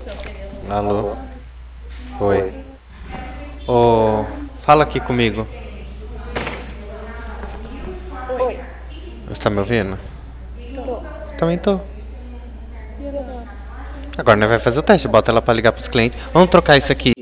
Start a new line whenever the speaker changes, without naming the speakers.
Alô? Oi. Ô, fala aqui comigo.
Oi,
Você tá me ouvindo?
tô.
Também tô.
E agora?
Agora nós vai fazer o teste. Bota ela pra ligar pros clientes. Vamos trocar isso aqui